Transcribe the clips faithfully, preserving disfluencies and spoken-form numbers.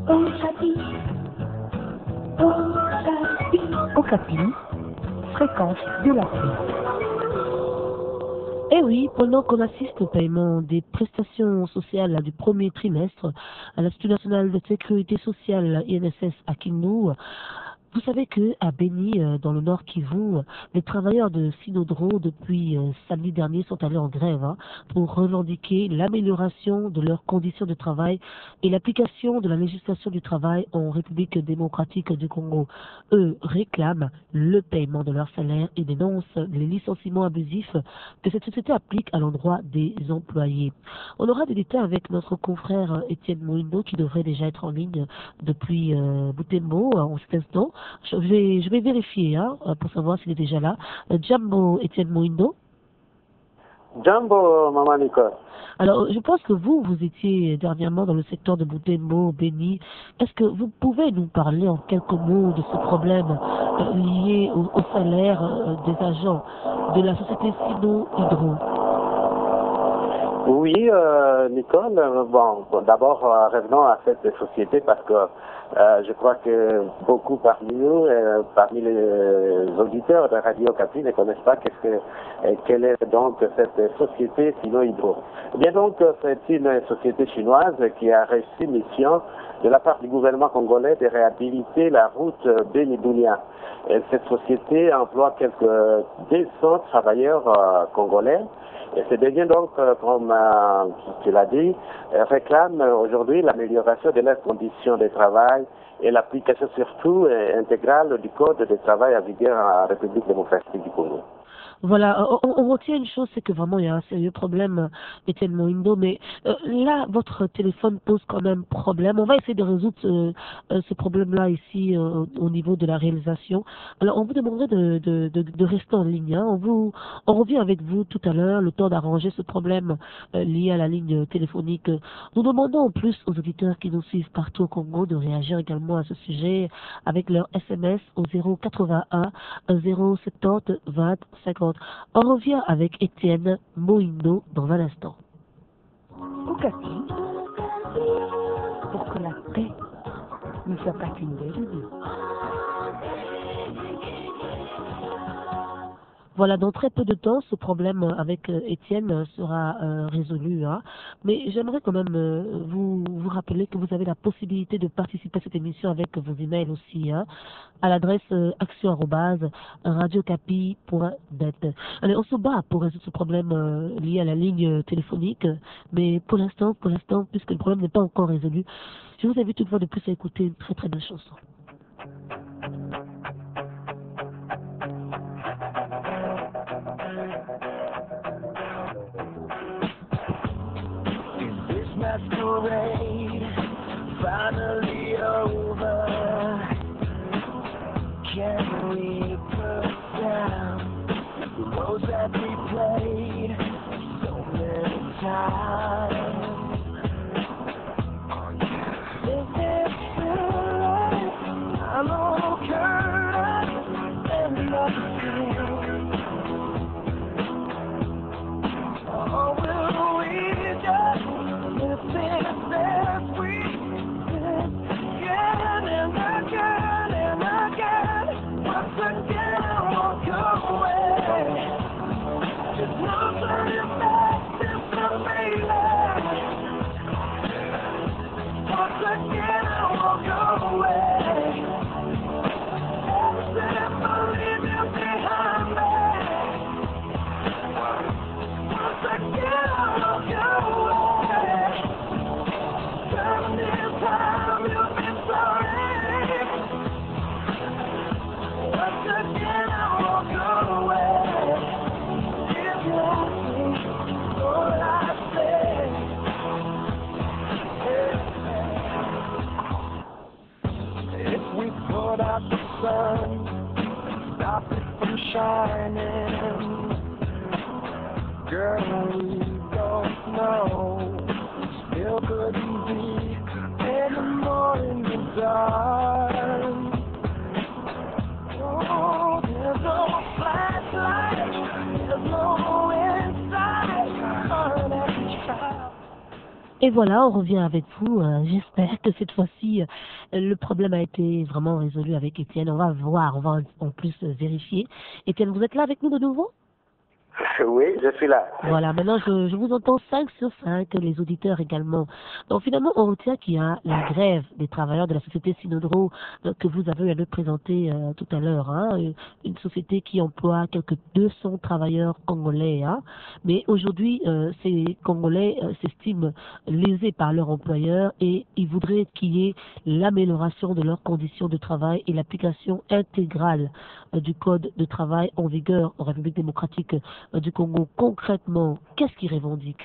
Okapi. Okapi. Okapi. Fréquence de la paix. Eh oui, pendant qu'on assiste au paiement des prestations sociales du premier trimestre à l'Institut national de sécurité sociale I N S S à Kinnou, vous savez que à Béni, dans le Nord Kivu, les travailleurs de Sinodro depuis euh, samedi dernier sont allés en grève hein, pour revendiquer l'amélioration de leurs conditions de travail et l'application de la législation du travail en République démocratique du Congo. Eux réclament le paiement de leur salaire et dénoncent les licenciements abusifs que cette société applique à l'endroit des employés. On aura des détails avec notre confrère Étienne Moindo qui devrait déjà être en ligne depuis euh, Butembo en cet instant. Je vais, je vais vérifier hein, pour savoir s'il est déjà là. Jambo Étienne Moindo. Jambo, Maman Nicole. Alors, je pense que vous, vous étiez dernièrement dans le secteur de Butembo, Béni. Est-ce que vous pouvez nous parler en quelques mots de ce problème euh, lié au, au salaire euh, des agents de la société Sino Hydro? Oui, euh, Nicole. Bon, d'abord, euh, revenons à cette société parce que euh, je crois que beaucoup parmi nous, euh, parmi les auditeurs de Radio Okapi, ne connaissent pas qu'est-ce que, euh, quelle est donc cette société Sino Hydro. Bien donc, c'est une société chinoise qui a reçu mission de la part du gouvernement congolais de réhabiliter la route Béni-Dounia. Cette société emploie quelques deux cents travailleurs euh, congolais. Et c'est devient donc, euh, comme euh, tu l'as dit, euh, réclame aujourd'hui l'amélioration de leurs conditions de travail et l'application surtout euh, intégrale du Code de travail en vigueur en République démocratique du Congo. Voilà, on, on retient une chose, c'est que vraiment il y a un sérieux problème, Étienne Moindo, mais euh, là, votre téléphone pose quand même problème. On va essayer de résoudre euh, euh, ce problème-là ici euh, au niveau de la réalisation. Alors, on vous demanderait de, de, de, de rester en ligne. Hein. On, vous, on revient avec vous tout à l'heure, le temps d'arranger ce problème euh, lié à la ligne téléphonique. Nous demandons en plus aux auditeurs qui nous suivent partout au Congo de réagir également à ce sujet avec leur S M S au zéro quatre-vingt-un zéro soixante vingt cinquante. On revient avec Étienne Moindo dans un instant. Okapi, pour que la paix ne soit pas qu'une belle idée. Voilà, dans très peu de temps, ce problème avec euh, Étienne sera euh, résolu. Hein. Mais j'aimerais quand même euh, vous, vous rappeler que vous avez la possibilité de participer à cette émission avec vos emails aussi, hein, à l'adresse euh, action arobase radiocapi point net. Allez, on se bat pour résoudre ce problème euh, lié à la ligne téléphonique, mais pour l'instant, pour l'instant, puisque le problème n'est pas encore résolu, je vous invite toutefois de plus à écouter une très très belle chanson. Masquerade finally over. Can we put down the roles that we played so many times? Is it still right? I'm on current and nothing. Or will we just live as we live again and again and again? Once again, I won't go away. There's no turning back, there's no failing. Once again, I won't go away. Everything I leave you behind me. Once again, I won't go away. Time this time, you've been sorry. Once again, I won't go away. If you ask me, all I say, if we put out the sun and stop it from shining, girl, we don't know. Still couldn't be anymore in the dark. Oh, there's no flashlight, there's no inside on every child. Et voilà, on revient avec vous. Euh, J'espère que cette fois-ci, euh, le problème a été vraiment résolu avec Étienne. On va voir, on va en en plus euh, vérifier. Étienne, vous êtes là avec nous de nouveau? Oui, je suis là. Voilà, maintenant je, je vous entends cinq sur cinq, les auditeurs également. Donc finalement, on retient qu'il y a la grève des travailleurs de la société Sinodro euh, que vous avez eu à nous présenter euh, tout à l'heure. Hein, une une société qui emploie quelques deux cents travailleurs congolais. Hein, mais aujourd'hui, euh, ces Congolais euh, s'estiment lésés par leur employeur et ils voudraient qu'il y ait l'amélioration de leurs conditions de travail et l'application intégrale euh, du code de travail en vigueur en République démocratique euh, du Congo. Concrètement, qu'est-ce qu'ils revendiquent?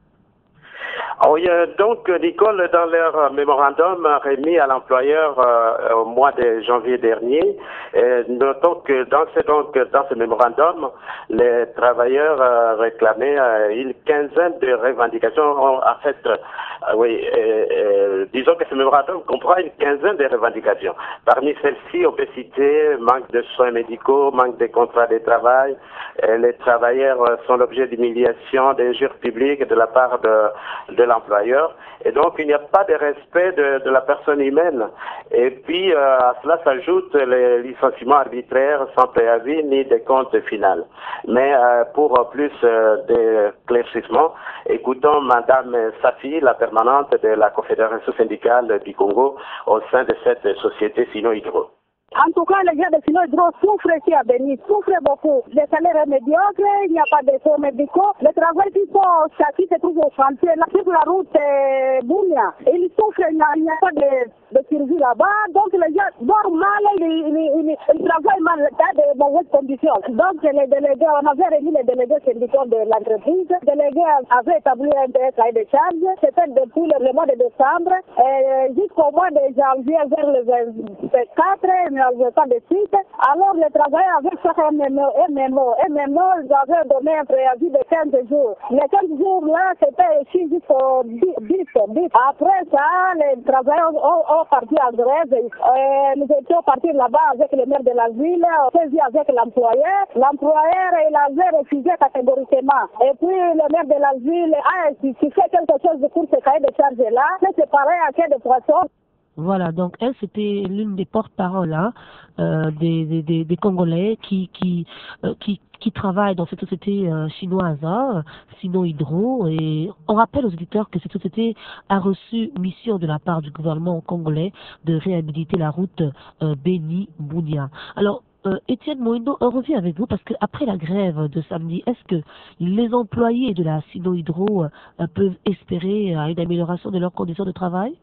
Ah oui, euh, donc Nicole, dans leur euh, mémorandum remis à l'employeur euh, au mois de janvier dernier, euh, notons que dans ce, donc, dans ce mémorandum, les travailleurs euh, réclamaient euh, une quinzaine de revendications. En, en fait, euh, oui, euh, euh, disons que ce mémorandum comprend une quinzaine de revendications. Parmi celles-ci, on peut citer manque de soins médicaux, manque de contrats de travail. Euh, les travailleurs euh, sont l'objet d'humiliation, d'injures publiques de la part de, de l'employeur, et donc il n'y a pas de respect de, de la personne humaine. Et puis euh, à cela s'ajoutent les licenciements arbitraires sans préavis ni des comptes finales. Mais euh, pour plus euh, d'éclaircissement, écoutons Madame Safi, la permanente de la Confédération syndicale du Congo au sein de cette société Sino Hydro. En tout cas, les gens de Sino Hydro souffrent ici à Béni, souffrent beaucoup. Le salaire est médiocre, il n'y a pas de soins médicaux. Le travail qu'ils font, qui se trouve au chantier, là, sur la route euh, Bounia, ils souffrent, il n'y a, il n'y a pas de, de survie là-bas. Donc les gens dorment mal, ils, ils, ils, ils travaillent mal dans de mauvaises conditions. Donc les délégués, on avait réuni les délégués syndicaux de l'entreprise. Les délégués avaient établi un cahier de charge. C'était depuis le mois de décembre jusqu'au mois de janvier vers le vingt-quatre. Pas de suite. Alors les travailleurs avaient fait un mémo, un mémo, un mémo, ils avaient donné un préavis de quinze jours. Les quinze jours là, c'était ici jusqu'au dix. Après ça, les travailleurs ont, ont parti en grève. Euh, nous étions partis là-bas avec le maire de la ville, on s'est vu avec l'employeur. L'employeur, il avait refusé catégoriquement. Et puis le maire de la ville a si tu fais quelque chose pour ce cahier de charge là, c'est pareil à quai de poisson. Voilà, donc elle, c'était l'une des porte-paroles hein, euh, des, des, des Congolais qui qui, euh, qui qui travaillent dans cette société euh, chinoise, hein, Sino Hydro. Et on rappelle aux auditeurs que cette société a reçu mission de la part du gouvernement congolais de réhabiliter la route euh, Béni-Bounia. Alors, Euh, Étienne Moïno, on revient avec vous parce qu'après la grève de samedi, est-ce que les employés de la Sino Hydro euh, peuvent espérer euh, une amélioration de leurs conditions de travail?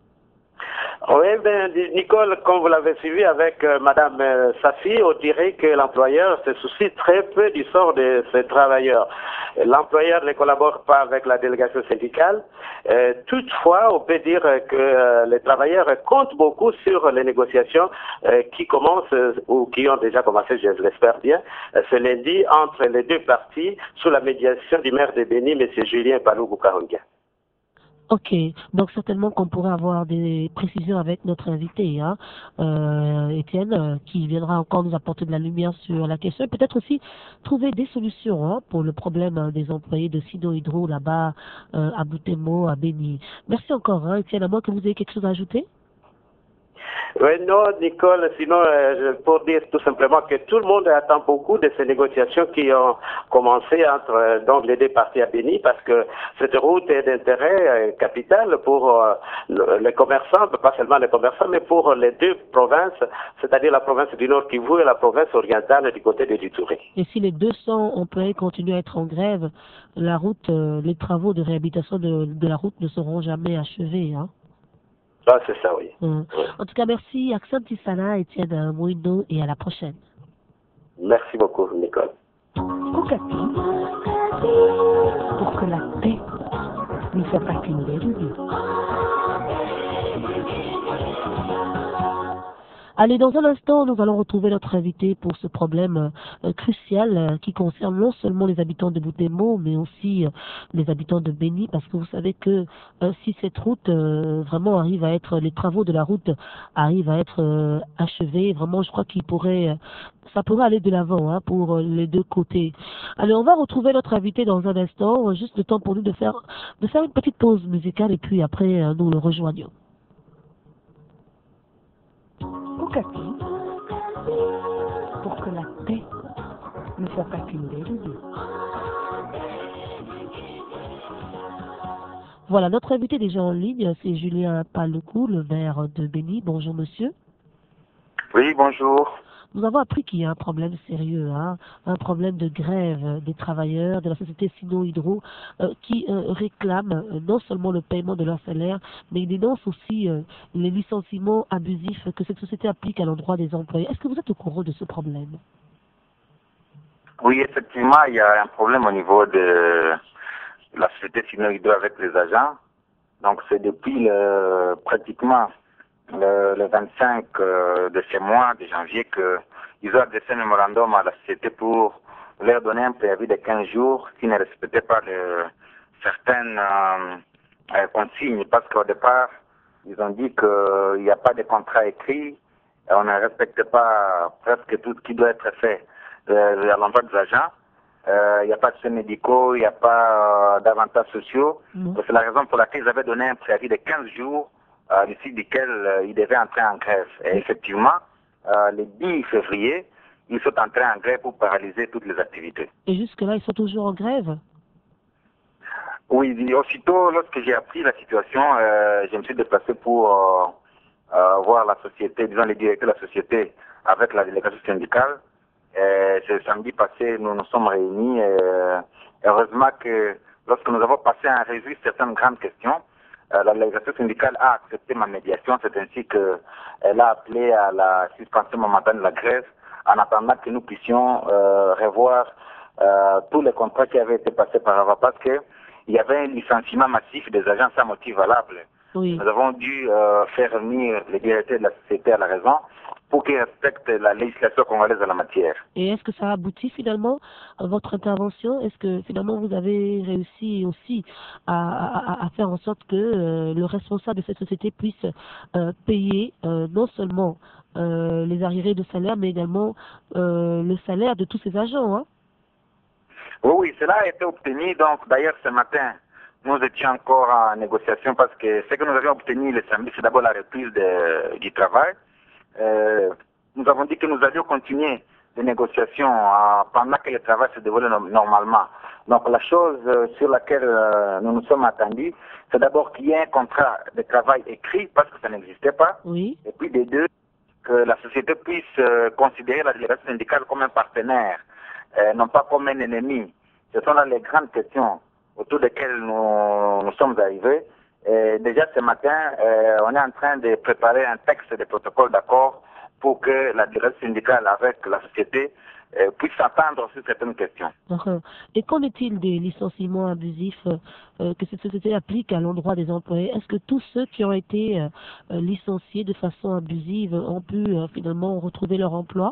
Oui, ben, Nicole, comme vous l'avez suivi avec euh, Madame euh, Safi, on dirait que l'employeur se soucie très peu du sort de ses travailleurs. L'employeur ne collabore pas avec la délégation syndicale. Euh, toutefois, on peut dire que euh, les travailleurs comptent beaucoup sur les négociations euh, qui commencent euh, ou qui ont déjà commencé, je l'espère bien, euh, ce lundi entre les deux parties sous la médiation du maire de Béni, M. Julien Palou-Boukaronga. Ok, donc certainement qu'on pourrait avoir des précisions avec notre invité, hein, euh, Étienne, euh, qui viendra encore nous apporter de la lumière sur la question et peut-être aussi trouver des solutions hein, pour le problème hein, des employés de Sino Hydro là-bas euh, à Boutemo, à Béni. Merci encore, hein, Étienne, à moins que vous ayez quelque chose à ajouter. Oui, non, Nicole, sinon, euh, pour dire tout simplement que tout le monde attend beaucoup de ces négociations qui ont commencé entre euh, donc les deux parties à Béni, parce que cette route est d'intérêt euh, capital pour euh, les commerçants, pas seulement les commerçants, mais pour les deux provinces, c'est-à-dire la province du Nord Kivu et la province orientale du côté de Ituri. Et si les deux cents employés continuent à être en grève, la route, euh, les travaux de réhabilitation de, de la route ne seront jamais achevés, hein. Ah, c'est ça, oui. Hum. oui. En tout cas, merci Axel Tissana, Étienne Moïno, et à la prochaine. Merci beaucoup, Nicole. Okapi, pour que la paix ne soit pas qu'une belle idée. Allez, dans un instant, nous allons retrouver notre invité pour ce problème euh, crucial euh, qui concerne non seulement les habitants de Butembo, mais aussi euh, les habitants de Beni, parce que vous savez que euh, si cette route euh, vraiment arrive à être, les travaux de la route arrivent à être euh, achevés, vraiment, je crois qu'il pourrait, euh, ça pourrait aller de l'avant hein, pour euh, les deux côtés. Allez, on va retrouver notre invité dans un instant, euh, juste le temps pour nous de faire, de faire une petite pause musicale et puis après, euh, nous le rejoignons. Okapi, pour que la paix ne soit pas qu'une belle idée. Voilà, notre invité déjà en ligne, c'est Julien Palecou, le maire de Beni. Bonjour monsieur. Oui, bonjour. Nous avons appris qu'il y a un problème sérieux, hein, un problème de grève des travailleurs de la société Sino Hydro euh, qui euh, réclament euh, non seulement le paiement de leur salaire, mais ils dénoncent aussi euh, les licenciements abusifs que cette société applique à l'endroit des employés. Est-ce que vous êtes au courant de ce problème? Oui, effectivement, il y a un problème au niveau de la société Sino Hydro avec les agents. Donc c'est depuis le, pratiquement le, le vingt-cinq euh, de ce mois de janvier qu'ils ont adressé un mémorandum à la société pour leur donner un préavis de quinze jours s'ils ne respectaient pas le, certaines euh, euh, consignes. Parce qu'au départ, ils ont dit qu'il n'y a pas de contrat écrit, et on ne respecte pas presque tout ce qui doit être fait euh, à l'endroit des agents. Il euh, n'y a pas de soins médicaux, il n'y a pas euh, d'avantages sociaux. Mmh. C'est la raison pour laquelle ils avaient donné un préavis de quinze jours, euh, d'ici duquel euh, ils devaient entrer en grève. Et effectivement, euh, le dix février, ils sont entrés en grève pour paralyser toutes les activités. Et jusque-là, ils sont toujours en grève? Oui, aussitôt, lorsque j'ai appris la situation, euh, je me suis déplacé pour euh, euh, voir la société, disons les directeurs de la société avec la délégation syndicale. Et ce samedi passé, nous nous sommes réunis. Et, heureusement que lorsque nous avons passé en revue certaines grandes questions, euh, la délégation syndicale a accepté ma médiation. C'est ainsi qu'elle a appelé à la suspension momentanée de la grève en attendant que nous puissions euh, revoir euh, tous les contrats qui avaient été passés par avant. Parce qu'il y avait un licenciement massif des agents sans motif valable. Oui. Nous avons dû euh, faire revenir les directeurs de la société à la raison pour qu'ils respectent la législation congolaise en la matière. Et est-ce que ça a abouti finalement à votre intervention? Est-ce que finalement vous avez réussi aussi à, à, à faire en sorte que euh, le responsable de cette société puisse euh, payer euh, non seulement euh, les arriérés de salaire, mais également euh, le salaire de tous ses agents hein? Oui, oui, cela a été obtenu. Donc d'ailleurs ce matin, nous étions encore en négociation parce que ce que nous avions obtenu le samedi, c'est d'abord la reprise de, du travail. Euh, nous avons dit que nous allions continuer les négociations euh, pendant que le travail se déroulait no normalement. Donc la chose euh, sur laquelle euh, nous nous sommes attendus, c'est d'abord qu'il y ait un contrat de travail écrit parce que ça n'existait pas. Oui. Et puis des deux, que la société puisse euh, considérer la délégation syndicale comme un partenaire, euh, non pas comme un ennemi. Ce sont là les grandes questions autour desquelles nous, nous sommes arrivés. Et déjà ce matin, euh, on est en train de préparer un texte de protocole d'accord pour que la direction syndicale avec la société euh, puisse s'entendre sur certaines questions. Uh-huh. Et qu'en est-il des licenciements abusifs euh, que cette société applique à l'endroit des employés? Est-ce que tous ceux qui ont été euh, licenciés de façon abusive ont pu euh, finalement retrouver leur emploi?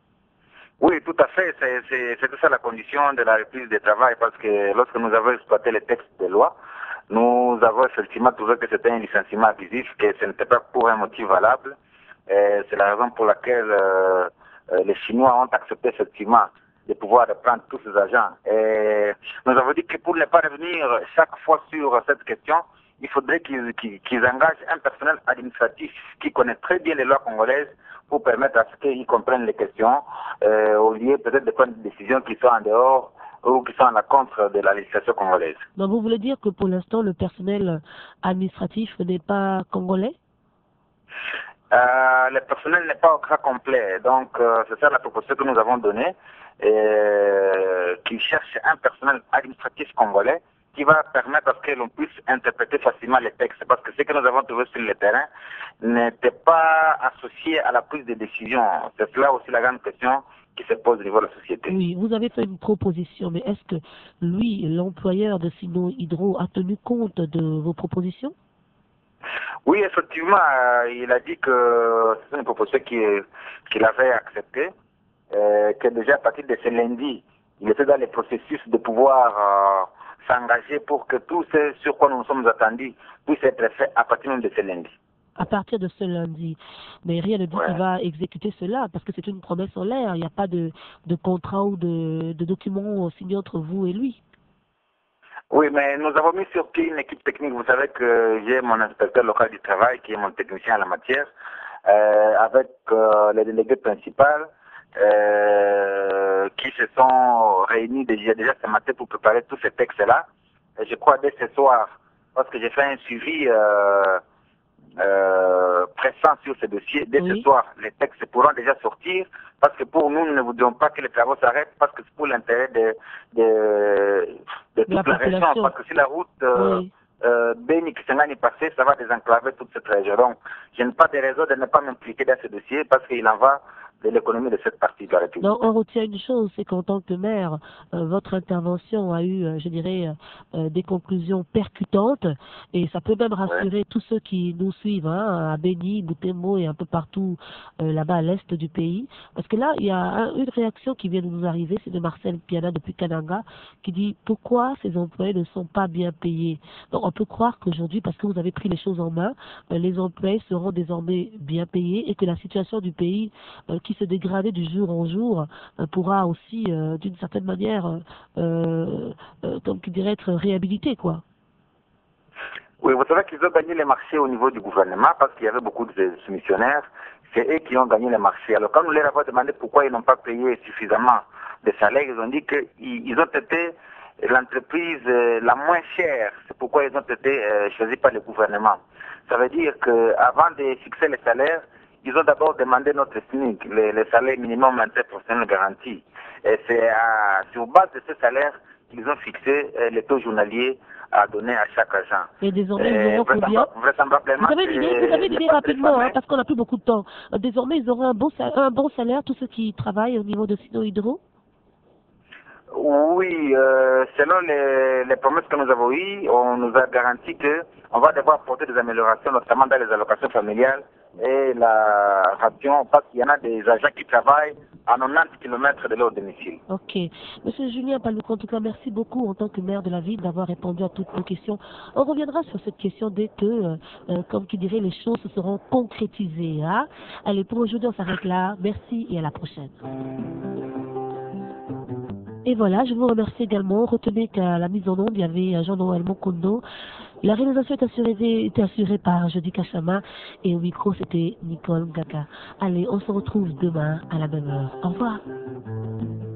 Oui, tout à fait. C'est tout ça la condition de la reprise du travail parce que lorsque nous avons exploité les textes de loi, nous avons effectivement trouvé que c'était un licenciement abusif, que ce n'était pas pour un motif valable. C'est la raison pour laquelle euh, les Chinois ont accepté effectivement de pouvoir reprendre tous ces agents. Et nous avons dit que pour ne pas revenir chaque fois sur cette question, il faudrait qu'ils qu'ils, qu'ils engagent un personnel administratif qui connaît très bien les lois congolaises pour permettre à ce qu'ils comprennent les questions, euh, au lieu peut-être de prendre des décisions qui sont en dehors ou qui sont à la contre de la législation congolaise. Donc vous voulez dire que pour l'instant le personnel administratif n'est pas congolais? Euh, le personnel n'est pas au cas complet, donc euh, c'est ça la proposition que nous avons donnée, euh, qu'ils cherchent un personnel administratif congolais qui va permettre à ce que l'on puisse interpréter facilement les textes, parce que ce que nous avons trouvé sur le terrain n'était pas associé à la prise de décision. C'est là aussi la grande question qui se pose au niveau de la société. Oui, vous avez fait une proposition, mais est-ce que lui, l'employeur de Sino Hydro, a tenu compte de vos propositions? Oui, effectivement, euh, il a dit que c'est une proposition qu'il qu'il avait acceptée, euh, que déjà à partir de ce lundi, il était dans le processus de pouvoir euh, s'engager pour que tout ce sur quoi nous nous sommes attendus puisse être fait à partir même de ce lundi. À partir de ce lundi. Mais rien ne dit Ouais. qu'il va exécuter cela, parce que c'est une promesse en l'air. Il n'y a pas de, de contrat ou de, de document signé entre vous et lui. Oui, mais nous avons mis sur pied une équipe technique. Vous savez que j'ai mon inspecteur local du travail, qui est mon technicien en la matière, euh, avec euh, les délégués principaux, euh, qui se sont réunis déjà, déjà ce matin pour préparer tous ces textes-là. Et je crois dès ce soir, parce que j'ai fait un suivi euh, euh, pressant sur ce dossier, dès Oui. ce soir, les textes pourront déjà sortir, parce que pour nous, nous ne voudrions pas que les travaux s'arrêtent, parce que c'est pour l'intérêt de, de, de toute la la, région, population. parce que si la route euh, Oui. euh, Beni Kisangani est passée, ça va désenclaver toute cette région. Donc, je n'ai pas de raison de ne pas m'impliquer dans ce dossier, parce qu'il en va de l'économie de cette partie de la République. Donc, on retient une chose, c'est qu'en tant que maire, euh, votre intervention a eu, euh, je dirais, euh, des conclusions percutantes, et ça peut même rassurer Ouais. tous ceux qui nous suivent, hein, à Beni, Butembo et un peu partout euh, là-bas à l'est du pays. Parce que là, il y a un- une réaction qui vient de nous arriver, c'est de Marcel Piana depuis Kananga, qui dit pourquoi ces employés ne sont pas bien payés. Donc, on peut croire qu'aujourd'hui, parce que vous avez pris les choses en main, euh, les employés seront désormais bien payés et que la situation du pays euh, qui se dégrader du jour en jour euh, pourra aussi, euh, d'une certaine manière, euh, euh, comme tu dirais, être réhabilité, quoi. Oui, vous savez qu'ils ont gagné les marchés au niveau du gouvernement parce qu'il y avait beaucoup de soumissionnaires. C'est eux qui ont gagné les marchés. Alors quand nous leur avons demandé pourquoi ils n'ont pas payé suffisamment de salaires, ils ont dit qu'ils ils ont été l'entreprise euh, la moins chère. C'est pourquoi ils ont été euh, choisis par le gouvernement. Ça veut dire qu'avant de fixer les salaires, ils ont d'abord demandé notre S M I C, le, le salaire minimum interprofessionnel garanti. Et c'est à- sur base de ce salaire qu'ils ont fixé euh, les taux journaliers à donner à chaque agent. Et désormais, ils Euh, auront combien? vraisembll- vraisemblablement, Vous avez une idée, c'est- vous avez une il idée y a pas de rapidement, hein, famille. parce qu'on n'a plus beaucoup de temps. Euh, Désormais, ils auront un bon, sal- un bon salaire, tous ceux qui travaillent au niveau de Sino Hydro? Oui, euh, selon les, les promesses que nous avons eues, on nous a garanti qu'on va devoir apporter des améliorations, notamment dans les allocations familiales et la ration, parce qu'il y en a des agents qui travaillent à quatre-vingt-dix kilomètres de leur domicile. Ok. Monsieur Julien Paluco, en tout cas, merci beaucoup en tant que maire de la ville d'avoir répondu à toutes nos questions. On reviendra sur cette question dès que, euh, euh, comme qui dirait, les choses se seront concrétisées. Hein. Allez, pour aujourd'hui, on s'arrête là. Merci et à la prochaine. Et voilà, je vous remercie également. Retenez qu'à la mise en onde, il y avait Jean-Noël Mokondo. La réalisation est assurée, était assurée par Jody Kachama et au micro, c'était Nicole Gaka. Allez, on se retrouve demain à la même heure. Au revoir.